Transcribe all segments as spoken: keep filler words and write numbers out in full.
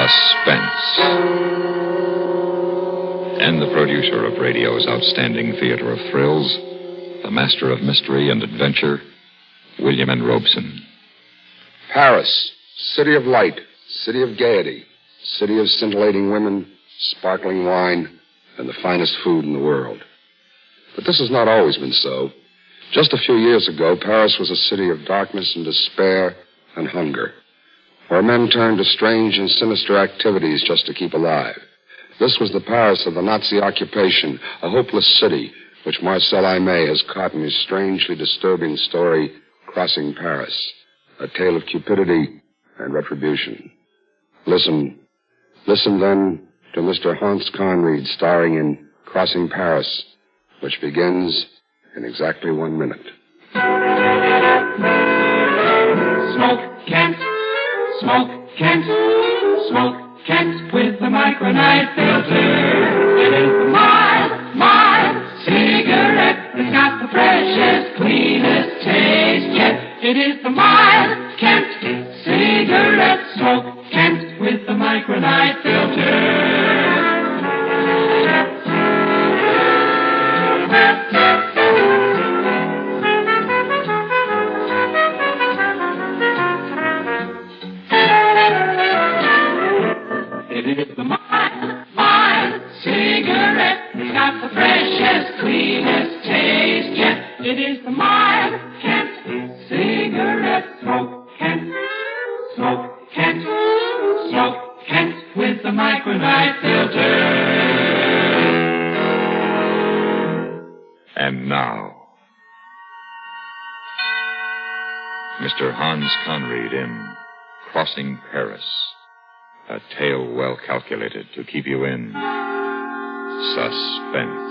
Suspense. And the producer of radio's outstanding theater of thrills, the master of mystery and adventure, William N. Robeson. Paris, city of light, city of gaiety, city of scintillating women, sparkling wine, and the finest food in the world. But this has not always been so. Just a few years ago, Paris was a city of darkness and despair and hunger, where men turned to strange and sinister activities just to keep alive. This was the Paris of the Nazi occupation, a hopeless city, which Marcel Aimé has caught in his strangely disturbing story, Crossing Paris, a tale of cupidity and retribution. Listen, listen then to Mister Hans Conried starring in Crossing Paris, which begins in exactly one minute. Smoke Kent, smoke Kent, smoke Kent with the micronite filter. It is the mild, mild cigarette that's got the freshest, cleanest taste yet. It is the mild Kent cigarette. Smoke Kent with the micronite filter. It is the mild, mild cigarette. It's got the freshest, cleanest taste yet. It is the mild Kent cigarette. Smoke Kent, smoke Kent, smoke Kent with the micronite filter. And now, Mister Hans Conried in Crossing Paris. A tale well calculated to keep you in suspense.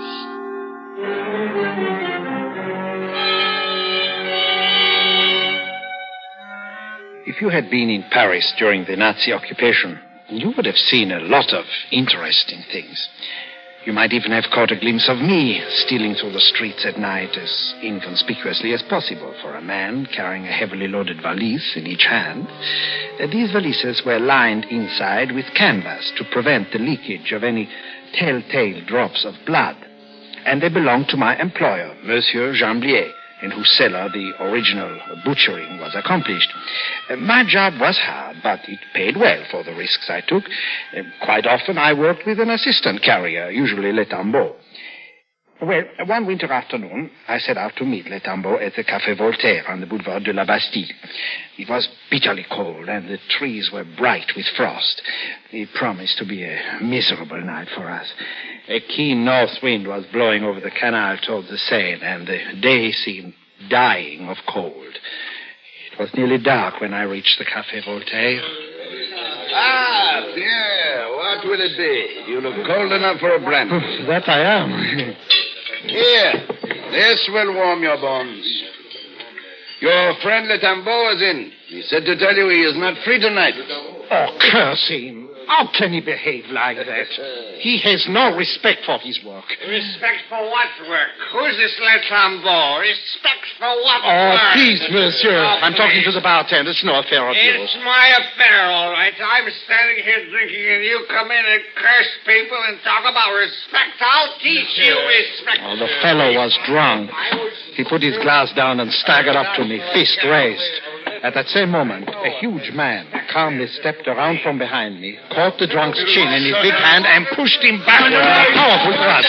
If you had been in Paris during the Nazi occupation, you would have seen a lot of interesting things. You might even have caught a glimpse of me stealing through the streets at night as inconspicuously as possible for a man carrying a heavily loaded valise in each hand. These valises were lined inside with canvas to prevent the leakage of any telltale drops of blood. And they belonged to my employer, Monsieur Jamblier, in whose cellar the original butchering was accomplished. Uh, my job was hard, but it paid well for the risks I took. Uh, quite often I worked with an assistant carrier, usually Le Tambo. Well, one winter afternoon, I set out to meet Le Tambo at the Café Voltaire on the Boulevard de la Bastille. It was bitterly cold, and the trees were bright with frost. It promised to be a miserable night for us. A keen north wind was blowing over the canal toward the Seine, and the day seemed dying of cold. It was nearly dark when I reached the Café Voltaire. Ah, Pierre, what will it be? You look cold enough for a brandy. That I am. Here, this will warm your bones. Your friend Le Tambo is in. He said to tell you he is not free tonight. Oh, curse him. How can he behave like that? He has no respect for his work. Respect for what work? Who's this Le Tambo? Respect for what Oh, work? please, monsieur. Oh, I'm talking please. to the bartender. It's no affair of yours. It's my affair, all right. I'm standing here drinking, and you come in and curse people and talk about respect. I'll teach you respect. Oh, the fellow was drunk. He put his glass down and staggered up to me, fist raised. At that same moment, a huge man calmly stepped around from behind me, caught the drunk's chin in his big hand, and pushed him backward with a powerful thrust.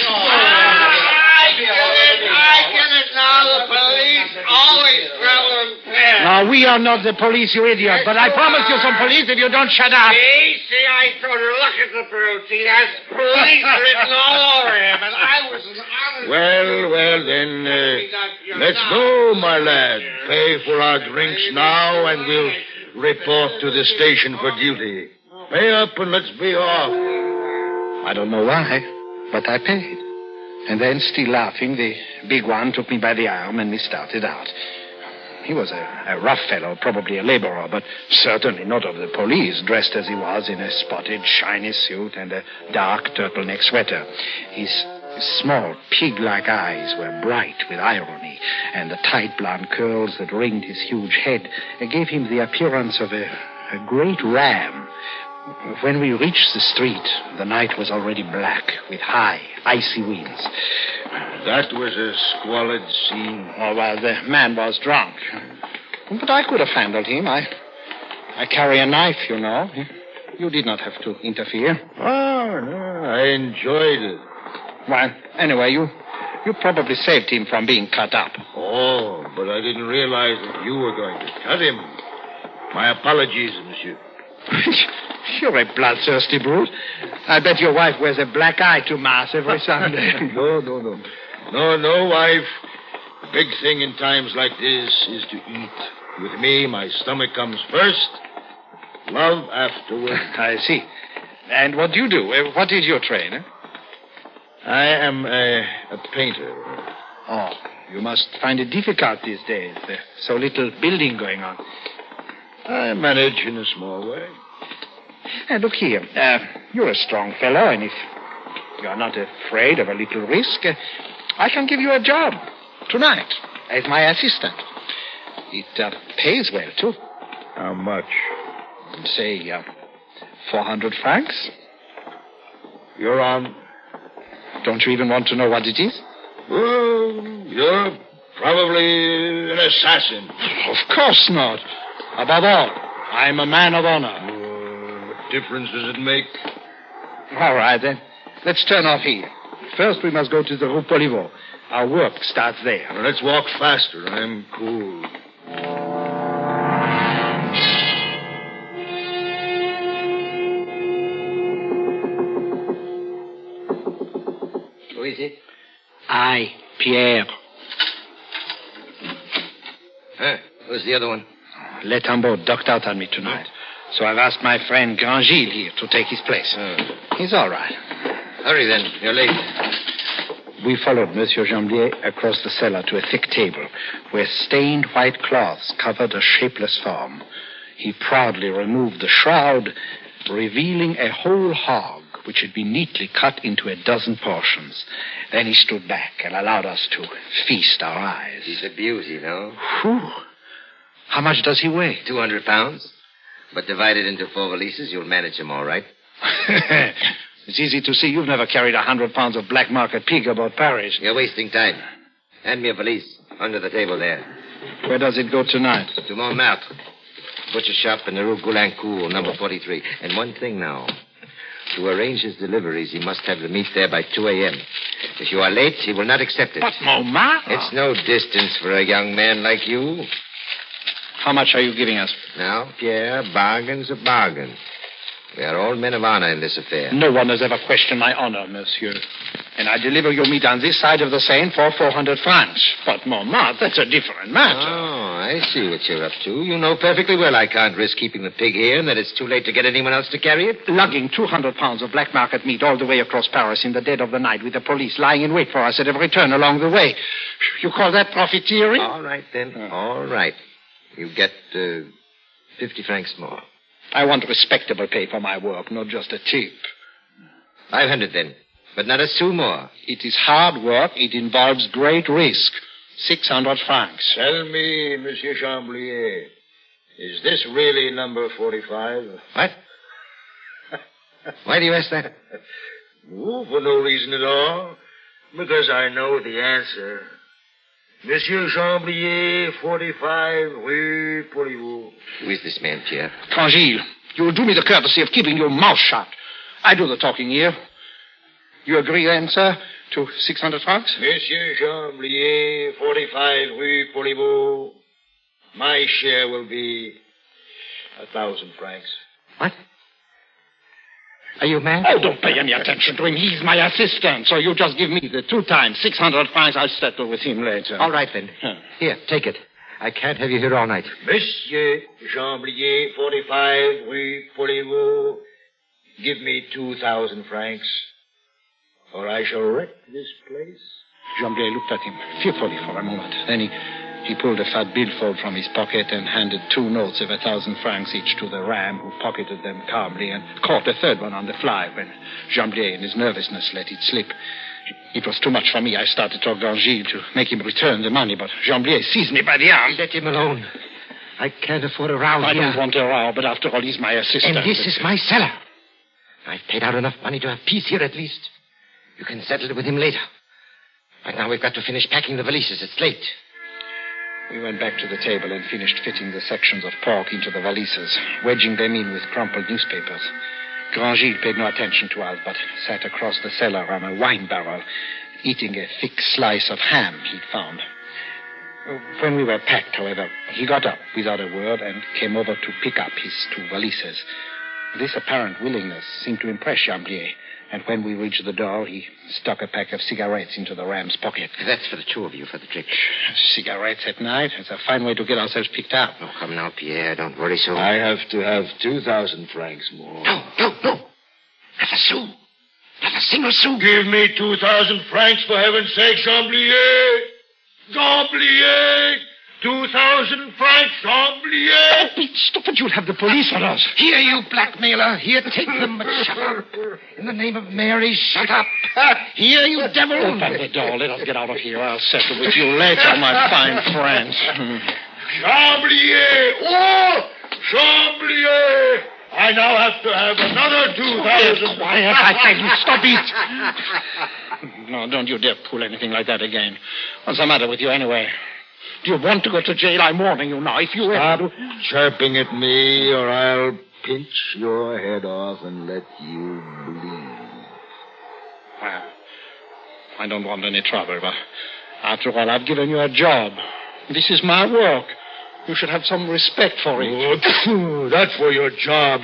I get it. I get it now. The police always travel in pairs. Now, we are not the police, you idiot, but I promise you some police if you don't shut up. See, see, I told you, look at the brute. He has police written all over him, and I was an honest... Well, well, then, uh, let's go, my lad. Pay for our drinks now, and we'll report to the station for duty. Pay up and let's be off. I don't know why, but I paid. And then, still laughing, the big one took me by the arm and we started out. He was a, a rough fellow, probably a laborer, but certainly not of the police, dressed as he was in a spotted, shiny suit and a dark turtleneck sweater. His small, pig-like eyes were bright with irony, and the tight blonde curls that ringed his huge head gave him the appearance of a, a great ram. When we reached the street, the night was already black with high, icy winds. That was a squalid scene. Oh, well, the man was drunk. But I could have handled him. I, I carry a knife, you know. You did not have to interfere. Oh, no, I enjoyed it. Well, anyway, you, you probably saved him from being cut up. Oh, but I didn't realize that you were going to cut him. My apologies, monsieur. You're a bloodthirsty brute. I bet your wife wears a black eye to Mass every Sunday. No, no, no. No, no, wife. The big thing in times like this is to eat. With me, my stomach comes first, love afterward. I see. And what do you do? Uh, What is your trade? Eh? I am a, a painter. Oh, you must find it difficult these days. There's so little building going on. I manage in a small way. Uh, look here. Uh, you're a strong fellow, and if you're not afraid of a little risk, uh, I can give you a job tonight as my assistant. It uh, pays well, too. How much? Say, uh, four hundred francs. You're on. Don't you even want to know what it is? Well, you're probably an assassin. Of course not. Above all, I'm a man of honor. Uh, what difference does it make? All right, then. Let's turn off here. First, we must go to the Rue Poliveau. Our work starts there. Well, let's walk faster. I'm cool. Who is it? I, Pierre. Huh? Who's the other one? Letambeau ducked out on me tonight. So I've asked my friend Grangille here to take his place. Oh. He's all right. Hurry, then. You're late. We followed Monsieur Jamblier across the cellar to a thick table where stained white cloths covered a shapeless form. He proudly removed the shroud, revealing a whole hog which had been neatly cut into a dozen portions. Then he stood back and allowed us to feast our eyes. He's a beauty, you know. Whew. How much does he weigh? Two hundred pounds. But divided into four valises, you'll manage him all right. It's easy to see you've never carried a hundred pounds of black market pig about Paris. You're wasting time. Hand me a valise under the table there. Where does it go tonight? To Montmartre. Butcher shop in the Rue Goulincourt, number forty-three. And one thing now. To arrange his deliveries, he must have the meat there by two a.m. If you are late, he will not accept it. But Montmartre? It's no distance for a young man like you. How much are you giving us? Now, Pierre, bargain's a bargain. We are all men of honor in this affair. No one has ever questioned my honor, monsieur. And I deliver your meat on this side of the Seine for four hundred francs. But Montmartre, that's a different matter. Oh, I see what you're up to. You know perfectly well I can't risk keeping the pig here and that it's too late to get anyone else to carry it. Lugging two hundred pounds of black market meat all the way across Paris in the dead of the night with the police lying in wait for us at every turn along the way. You call that profiteering? All right, then. Uh. All right. You get uh, fifty francs more. I want respectable pay for my work, not just a tip. Five hundred, then. But not a sou more. It is hard work. It involves great risk. Six hundred francs. Tell me, Monsieur Chamblier, is this really number forty-five? What? Why do you ask that? Oh, for no reason at all. Because I know the answer. Monsieur Chamblier, forty-five, Rue Poliveau. Who is this man, Pierre? Grangille, you will do me the courtesy of keeping your mouth shut. I do the talking here. You agree then, sir, to six hundred francs? Monsieur Chamblier, forty-five, Rue Poliveau. My share will be a thousand francs. What? Are you mad? Oh, don't pay any attention to him. He's my assistant. So you just give me the two times six hundred francs. I'll settle with him later. All right, then. Huh. Here, take it. I can't have you here all night. Monsieur Chamblier, forty-five, Rue Poliveau. Give me two thousand francs, or I shall wreck this place. Jamblier looked at him fearfully for a moment. Then he, he pulled a fat billfold from his pocket and handed two notes of a thousand francs each to the ram, who pocketed them calmly and caught a third one on the fly when Jamblier, in his nervousness, let it slip. It was too much for me. I started to Grangille to make him return the money, but Jamblier seized me by the arm. Let him alone. I can't afford a row I here. don't want a row, but after all, he's my assistant. And this is my cellar. I've paid out enough money to have peace here at least. You can settle it with him later. Right now we've got to finish packing the valises. It's late. We went back to the table and finished fitting the sections of pork into the valises, wedging them in with crumpled newspapers. Grand-Gilles paid no attention to us, but sat across the cellar on a wine barrel, eating a thick slice of ham he'd found. When we were packed, however, he got up without a word and came over to pick up his two valises. This apparent willingness seemed to impress Chamblier, and when we reached the door, he stuck a pack of cigarettes into the ram's pocket. That's for the two of you, for the trick. Cigarettes at night? It's a fine way to get ourselves picked up. Oh, come now, Pierre. Don't worry so. I have to have two thousand francs more. No, no, no. Not a sou. Not a single sou. Give me two thousand francs, for heaven's sake, Chamblier. Chamblier! Two thousand francs, Chamblier! Oh, Pete, stop it. You'll have the police on us. Here, you blackmailer. Here, take them, but shut up. In the name of Mary, shut up. Here, you devil. Open the door. Let us get out of here. I'll settle with you later, my fine friend. Chamblier! Oh! Chamblier! I now have to have another two thousand. Quiet, I tell you. Stop it. No, don't you dare pull anything like that again. What's the matter with you anyway? Do you want to go to jail? I'm warning you now. If you Stop ever... chirping at me, or I'll pinch your head off and let you bleed. Well, I don't want any trouble, but after all, I've given you a job. This is my work. You should have some respect for it. Oh, that's for your job.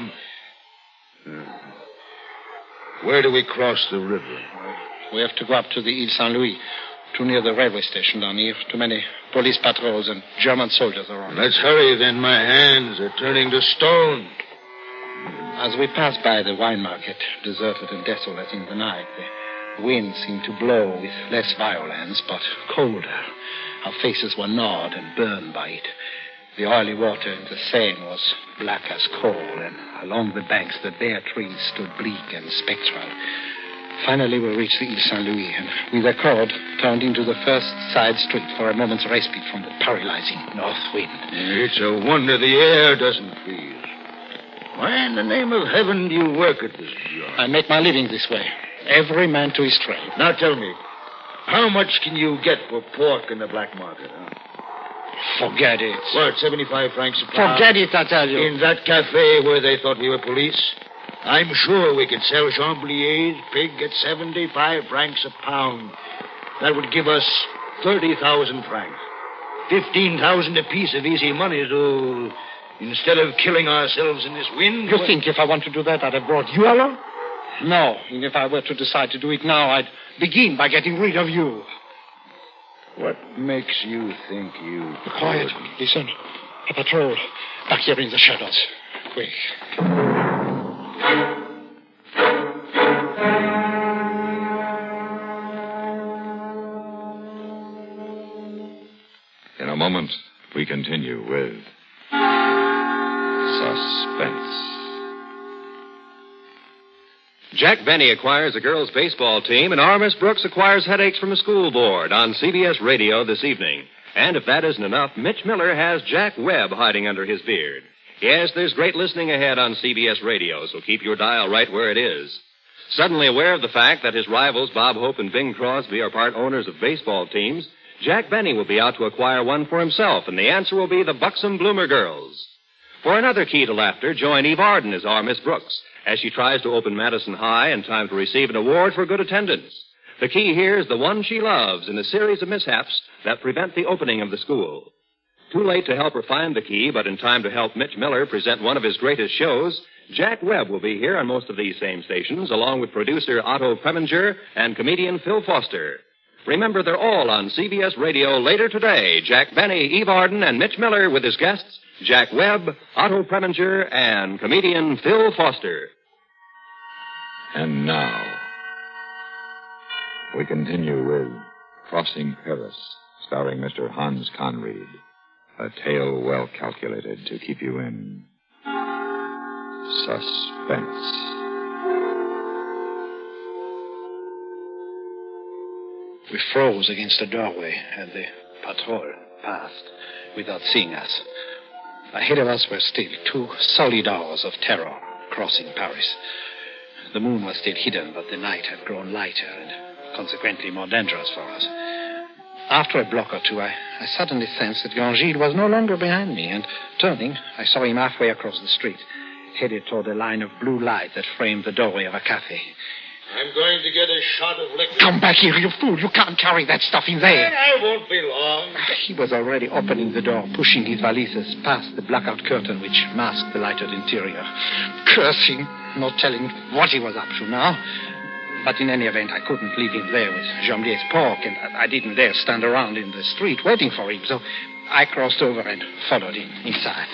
Where do we cross the river? We have to go up to the Ile Saint-Louis, too near the railway station down here. Too many police patrols and German soldiers around. Let's hurry, then. My hands are turning to stone. As we passed by the wine market, deserted and desolate in the night, the wind seemed to blow with less violence, but colder. Our faces were gnawed and burned by it. The oily water in the Seine was black as coal, and along the banks the bare trees stood bleak and spectral. Finally, we reached the Ile Saint-Louis, and with a cord, turned into the first side street for a moment's respite from the paralyzing north wind. It's a wonder the air doesn't freeze. Why in the name of heaven do you work at this job? I make my living this way. Every man to his trade. Now tell me, how much can you get for pork in the black market, huh? Forget it. What, seventy-five francs a pound? Forget it, I tell you. In that cafe where they thought we were police? I'm sure we could sell Chamblier's pig at seventy-five francs a pound. That would give us thirty thousand francs. fifteen thousand apiece of easy money to... Instead of killing ourselves in this wind... You think if I want to do that, I'd have brought you along? No. And if I were to decide to do it now, I'd begin by getting rid of you. What makes you think you... Be quiet. Listen. A patrol. Back here in the shadows. Quick. In a moment, we continue with Suspense. Jack Benny acquires a girls' baseball team, and R M S Brooks acquires headaches from a school board on C B S Radio this evening. And if that isn't enough, Mitch Miller has Jack Webb hiding under his beard. Yes, there's great listening ahead on C B S Radio, so keep your dial right where it is. Suddenly aware of the fact that his rivals Bob Hope and Bing Crosby are part owners of baseball teams, Jack Benny will be out to acquire one for himself, and the answer will be the Buxom Bloomer Girls. For another key to laughter, join Eve Arden as R Miss Brooks as she tries to open Madison High in time to receive an award for good attendance. The key here is the one she loves in a series of mishaps that prevent the opening of the school. Too late to help her find the key, but in time to help Mitch Miller present one of his greatest shows, Jack Webb will be here on most of these same stations, along with producer Otto Preminger and comedian Phil Foster. Remember, they're all on C B S Radio later today. Jack Benny, Eve Arden, and Mitch Miller with his guests, Jack Webb, Otto Preminger, and comedian Phil Foster. And now, we continue with Crossing Paris, starring Mister Hans Conried. A tale well calculated to keep you in suspense. We froze against the doorway, and the patrol passed without seeing us. Ahead of us were still two solid hours of terror crossing Paris. The moon was still hidden, but the night had grown lighter and consequently more dangerous for us. After a block or two, I, I suddenly sensed that Grangille was no longer behind me, and turning, I saw him halfway across the street, headed toward a line of blue light that framed the doorway of a cafe. I'm going to get a shot of liquor. Come back here, you fool. You can't carry that stuff in there. I won't be long. He was already opening the door, pushing his valises past the blackout curtain which masked the lighted interior. Cursing, not telling what he was up to now. But in any event, I couldn't leave him there with Jamblier's pork, and I didn't dare stand around in the street waiting for him, so I crossed over and followed him inside.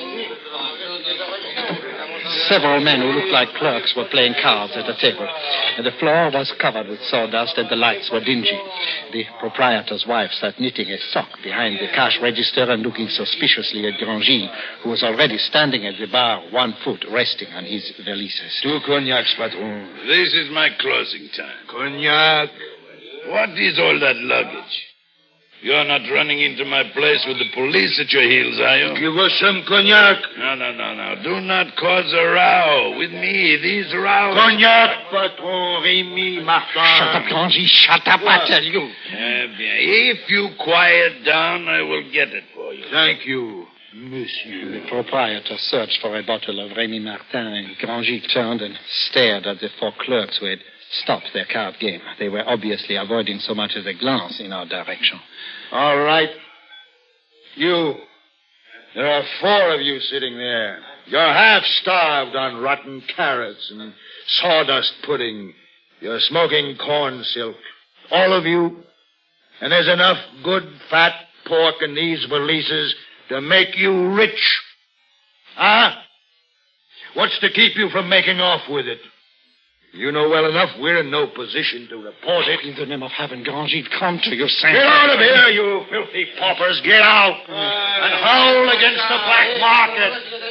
Several men who looked like clerks were playing cards at a table. The floor was covered with sawdust and the lights were dingy. The proprietor's wife sat knitting a sock behind the cash register and looking suspiciously at Grangille, who was already standing at the bar, one foot resting on his valises. Two cognacs, patron. This is my closing time. Cognac. What is all that luggage? You're not running into my place with the police at your heels, are you? Give us some cognac. No, no, no, no. Do not cause a row. With me, these rows... Cognac, patron, Rémi Martin. Shut up, Grangille. Shut up, I tell you. Eh bien, if you quiet down, I will get it for you. Thank you, monsieur. The proprietor searched for a bottle of Rémi Martin, and Grangille turned and stared at the four clerks who had stopped their card game. They were obviously avoiding so much as a glance in our direction. All right. You. There are four of you sitting there. You're half-starved on rotten carrots and sawdust pudding. You're smoking corn silk. All of you. And there's enough good, fat pork in these valises to make you rich. Huh? What's to keep you from making off with it? You know well enough we're in no position to report it. In the name of heaven, Grangille, come to your senses. Get out of here, you filthy paupers. Get out. And howl against the black market.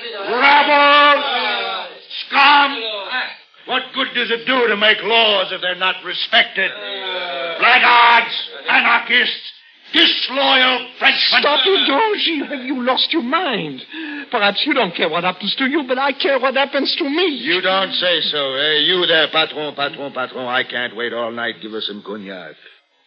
Rabble! Scum! What good does it do to make laws if they're not respected? Blackguards! Anarchists! Disloyal Frenchmen! Stop it, Grangille. Have you lost your mind? Perhaps you don't care what happens to you, but I care what happens to me. You don't say so, eh? You there, patron, patron, patron. I can't wait all night. Give us some cognac.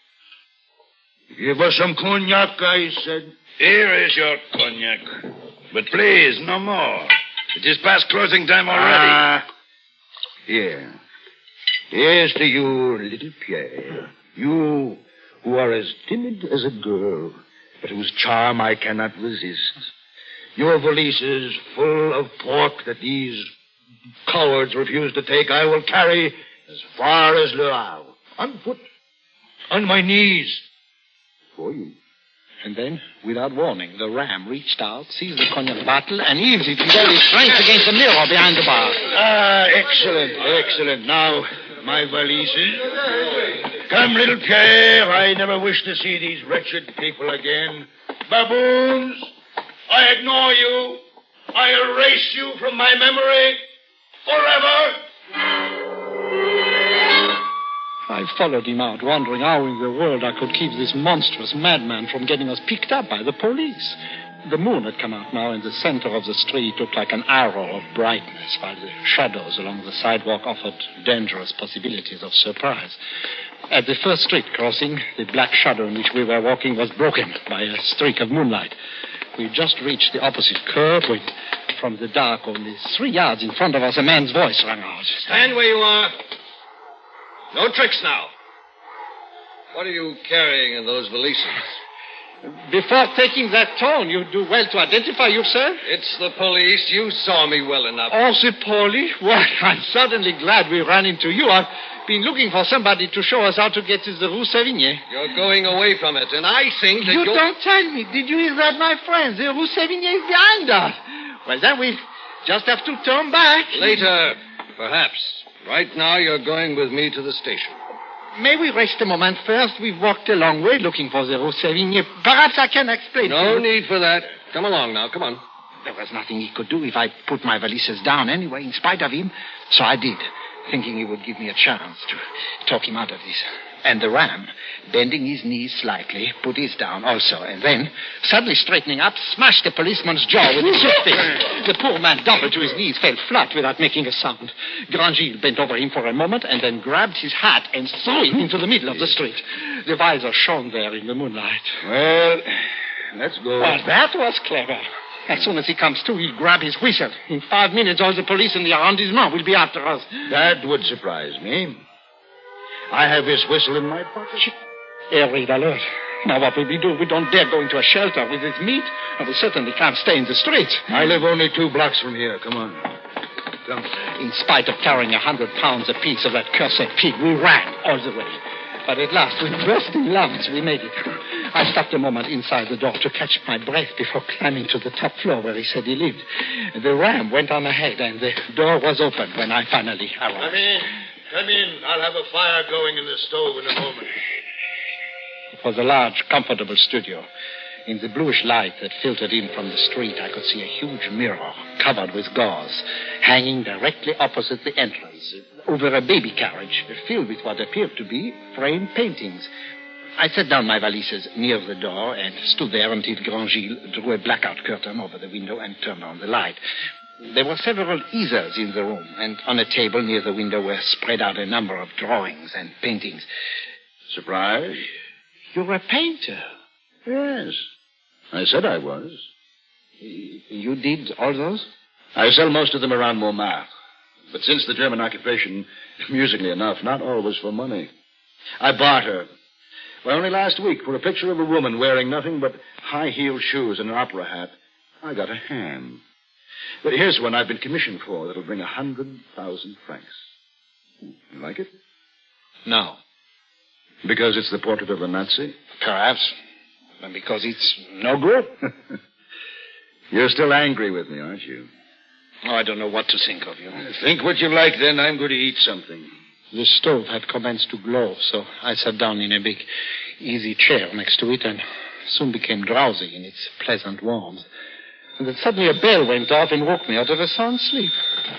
Give us some cognac, I said. Here is your cognac. But please, no more. It is past closing time already. Ah, here. Here's to you, little Pierre. You who are as timid as a girl, but whose charm I cannot resist. Your valises full of pork that these cowards refuse to take, I will carry as far as Le Havre, on foot, on my knees, for you. And then, without warning, the ram reached out, seized the cognac bottle, and heaved it with all his strength against the mirror behind the bar. Ah, excellent, excellent. Now, my valises. Come, little Pierre. I never wish to see these wretched people again. Baboons, I ignore you. I erase you from my memory forever. I followed him out, wondering how in the world I could keep this monstrous madman from getting us picked up by the police. The moon had come out now, and the center of the street looked like an arrow of brightness, while the shadows along the sidewalk offered dangerous possibilities of surprise. At the first street crossing, the black shadow in which we were walking was broken by a streak of moonlight. We just reached the opposite curve when, from the dark, only three yards in front of us, a man's voice rang out. Stand where you are. No tricks now. What are you carrying in those valises? Before taking that tone, you do well to identify yourself. It's the police. You saw me well enough. Oh, the police? Well, I'm certainly glad we ran into you. I've been looking for somebody to show us how to get to the Rue Sévigné. You're going away from it, and I think that you you're... don't tell me. Did you hear that, my friends? The Rue Sévigné is behind us. Well, then we just have to turn back. Later, perhaps. Right now, you're going with me to the station. May we rest a moment first? We've walked a long way looking for the Rue Sévigné. Perhaps I can explain. No need for that. Come along now. Come on. There was nothing he could do if I put my valises down anyway, in spite of him. So I did, thinking he would give me a chance to talk him out of this. And the ram, bending his knees slightly, put his down also, and then, suddenly straightening up, smashed the policeman's jaw with his fist. The poor man doubled to his knees, fell flat without making a sound. Grandgilles bent over him for a moment and then grabbed his hat and threw it into the middle of the street. The visor shone there in the moonlight. Well, let's go. Well, that was clever. As soon as he comes to, he'll grab his whistle. In five minutes, all the police in the arrondissement will be after us. That would surprise me. I have his whistle in my pocket. Air raid alert. Now what will we do? We don't dare go into a shelter with his meat, and we certainly can't stay in the streets. I live only two blocks from here. Come on. Come. In spite of carrying a hundred pounds apiece of that cursed pig, we ran all the way. But at last, with bursting lungs, we made it. I stopped a moment inside the door to catch my breath before climbing to the top floor where he said he lived. The ram went on ahead, and the door was open when I finally arrived. Come in. Come in. I'll have a fire going in the stove in a moment. It was a large, comfortable studio. In the bluish light that filtered in from the street, I could see a huge mirror covered with gauze, hanging directly opposite the entrance, over a baby carriage filled with what appeared to be framed paintings. I set down my valises near the door and stood there until Grandgilles drew a blackout curtain over the window and turned on the light. There were several easels in the room, and on a table near the window were spread out a number of drawings and paintings. Surprise? You're a painter? Yes. I said I was. You did all those? I sell most of them around Montmartre. But since the German occupation, amusingly enough, not always for money. I barter. Well, only last week, for a picture of a woman wearing nothing but high-heeled shoes and an opera hat, I got a ham. But here's one I've been commissioned for that'll bring a hundred thousand francs. You like it? No. Because it's the portrait of a Nazi? Perhaps. And because it's no good. You're still angry with me, aren't you? Oh, I don't know what to think of you. Think what you like, then. I'm going to eat something. The stove had commenced to glow, so I sat down in a big, easy chair next to it and soon became drowsy in its pleasant warmth. And then suddenly a bell went off and woke me out of a sound sleep.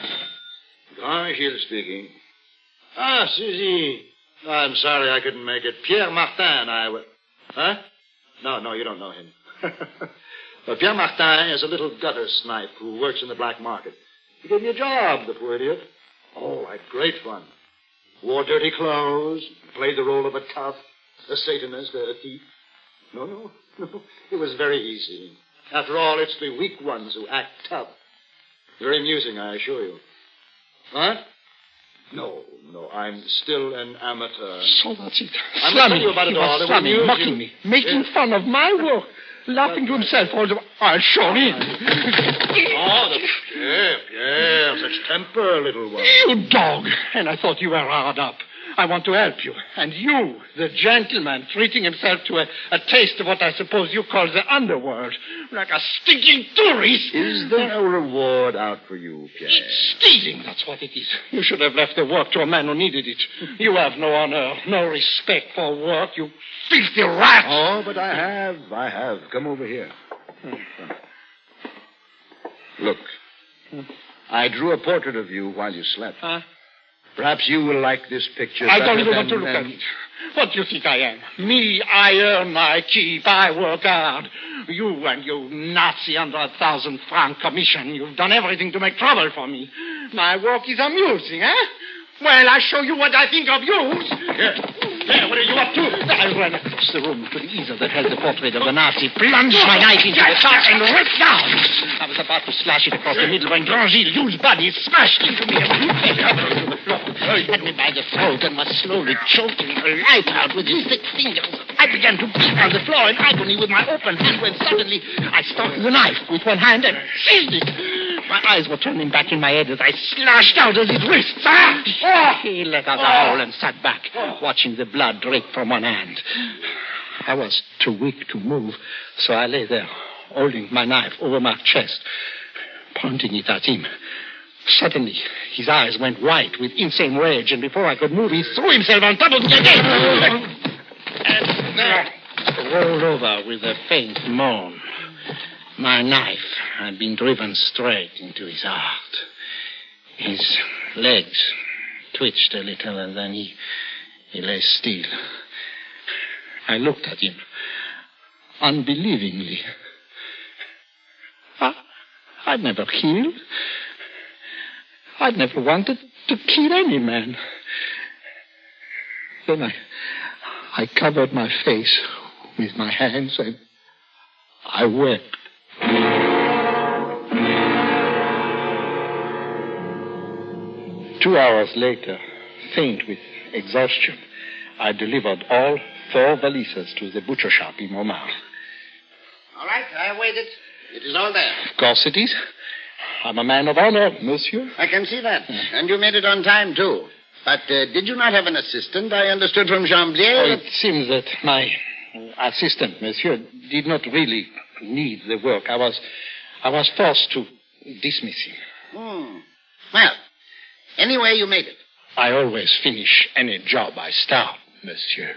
Grandgilles speaking. Ah, Suzy. Oh, I'm sorry I couldn't make it. Pierre Martin, I was... Huh? No, no, you don't know him. Well, Pierre Martin is a little gutter snipe who works in the black market. He gave me a job, the poor idiot. Oh, I had great fun. Wore dirty clothes, played the role of a tough, a Satanist, a thief. No, no, no. It was very easy. After all, it's the weak ones who act tough. Very amusing, I assure you. What? No, no, I'm still an amateur. So that's it. I'm going to tell you about it all. Slamming, mocking me, making yeah. fun of my work, laughing to himself all the while. I'll show him. Oh, the Pierre, Pierre, such temper, little one. You dog. And I thought you were hard up. I want to help you. And you, the gentleman, treating himself to a, a taste of what I suppose you call the underworld, like a stinking tourist. Is there a reward out for you, Pierre? It's stealing, that's what it is. You should have left the work to a man who needed it. You have no honor, no respect for work, you filthy rat. Oh, but I have, I have. Come over here. Look, I drew a portrait of you while you slept. Huh? Perhaps you will like this picture. I don't even than, want to look than... at it. What do you think I am? Me, I earn my keep. I work hard. You and your Nazi under a thousand franc commission. You've done everything to make trouble for me. My work is amusing, eh? Well, I show you what I think of you. Here. Here, what are you up to? I ran across the room to the easel that held the portrait of the Nazi, plunged my knife into the top, and ripped down. I was about to slash it across the middle when Grandgilles' huge body smashed into me and fell to the floor. He had me by the throat and was slowly choking the life out with his thick fingers. I began to beat on the floor in agony with my open hand when suddenly I started the knife with one hand and seized it. My eyes were turning back in my head as I slashed out at his wrists. Ah! He let out a howl and sat back, watching the blood drip from one hand. I was too weak to move, so I lay there, holding my knife over my chest, pointing it at him. Suddenly, his eyes went white with insane rage, and before I could move, he threw himself on top of me again. And then rolled over with a faint moan. My knife had been driven straight into his heart. His legs twitched a little, and then he He lay still. I looked at him unbelievingly. I, I'd never killed. I'd never wanted to kill any man. Then I, I covered my face with my hands and I wept. Two hours later, faint with exhaustion, I delivered all four valises to the butcher shop in Montmartre. All right, I waited. It is all there. Of course it is. I'm a man of honor, monsieur. I can see that. And you made it on time, too. But uh, did you not have an assistant? I understood from Jamblier. Oh, it seems that my assistant, monsieur, did not really need the work. I was, I was forced to dismiss him. Hmm. Well, anyway, you made it. I always finish any job I start, monsieur.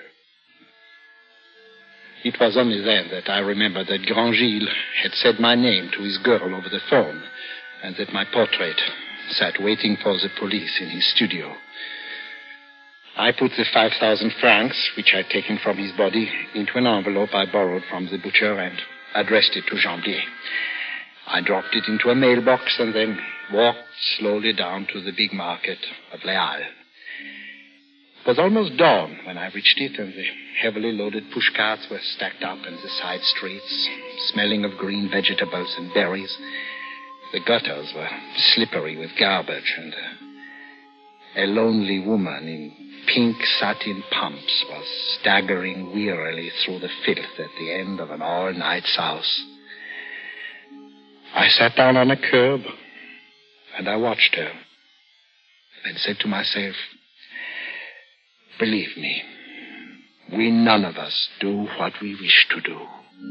It was only then that I remembered that Grand Gilles had said my name to his girl over the phone, and that my portrait sat waiting for the police in his studio. I put the five thousand francs, which I'd taken from his body, into an envelope I borrowed from the butcher and addressed it to Jamblier. I dropped it into a mailbox and then walked slowly down to the big market of Les Halles. It was almost dawn when I reached it, and the heavily loaded pushcarts were stacked up in the side streets, smelling of green vegetables and berries. The gutters were slippery with garbage, and a, a lonely woman in pink satin pumps was staggering wearily through the filth at the end of an all-night souse. I sat down on a curb, and I watched her, and said to myself, believe me, we none of us do what we wish to do.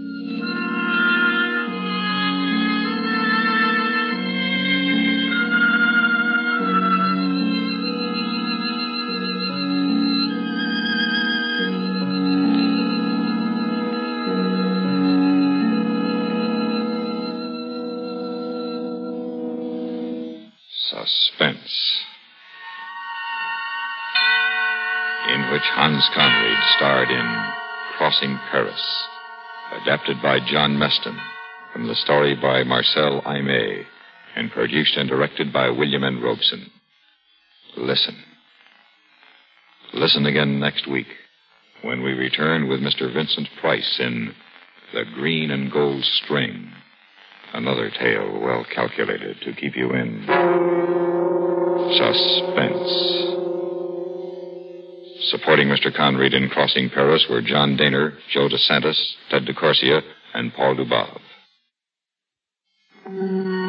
Suspense, in which Hans Conried starred in Crossing Paris, adapted by John Meston from the story by Marcel Aimé, and produced and directed by William N. Robeson. Listen. Listen again next week when we return with Mister Vincent Price in The Green and Gold String, another tale well calculated to keep you in suspense. Supporting Mister Conried in Crossing Paris were John Daner, Joe DeSantis, Ted DeCorsia, and Paul Dubov.